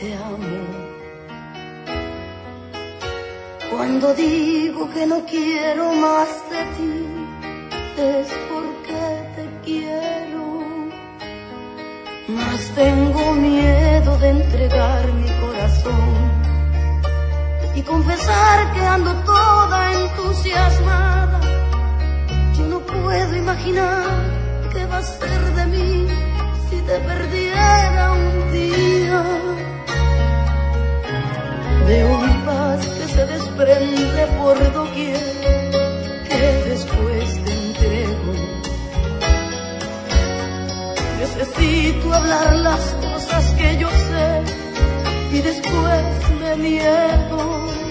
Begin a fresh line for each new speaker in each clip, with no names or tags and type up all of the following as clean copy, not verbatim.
te amo. Cuando digo que no quiero más de ti, es porque te quiero. Mas tengo miedo de entregar mi corazón y confesar que ando toda entusiasmada. Yo no puedo imaginar qué va a ser de mí si te perdiera un día. Veo mi paz que se desprende por doquier, que después te entrego. Necesito hablar las cosas que yo sé y después me niego.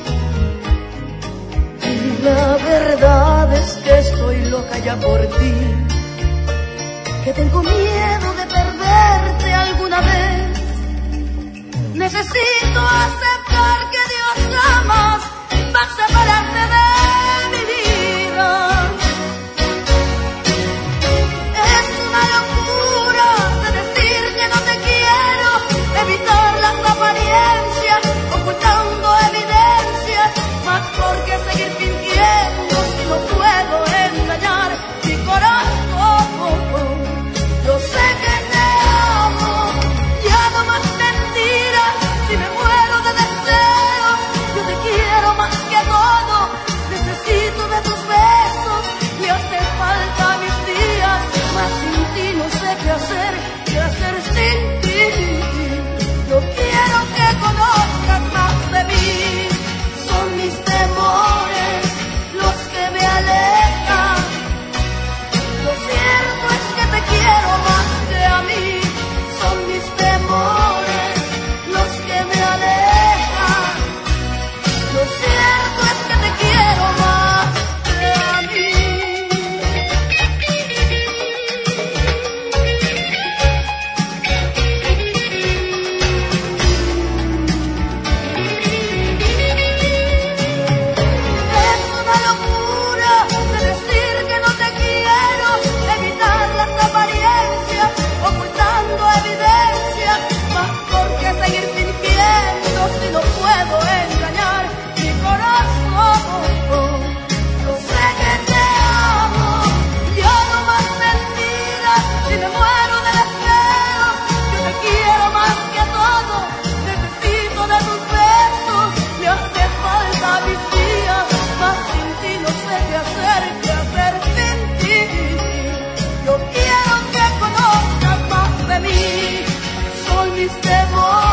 Y la verdad es que estoy loca ya por ti, que tengo miedo de perderte alguna vez. Necesito aceptar que Dios jamás va a separarte de mi vida. Es una locura de decir que no te quiero, evitar las apariencias, ocultando evidencias, más porque seguir fingiendo si no puedo engañar mi corazón. Yo sé que te amo, ya no más mentiras, si me muero de deseos, yo te quiero más que todo, necesito de tus besos, me hace falta mis días, mas sin ti no sé qué hacer sin ti. Yo quiero que conozcas más de mí, son mis temores los que me alejan. Lo cierto es que te quiero más que a mí, son mis temores los que me alejan. Lo cierto es que te quiero más que a mí. Es una locura de decir que no te quiero, evitar las apariencias, ocultando evidencias, más porque seguir fingiendo si no puedo engañar mi corazón. Yo sé que te amo, ya no más mentiras, si me muero de deseo, yo te quiero más que todo, necesito de tus besos, me hace falta mis días, más sin ti no sé qué hacer sin ti. Yo quiero que conozcas más de mí, son mis temores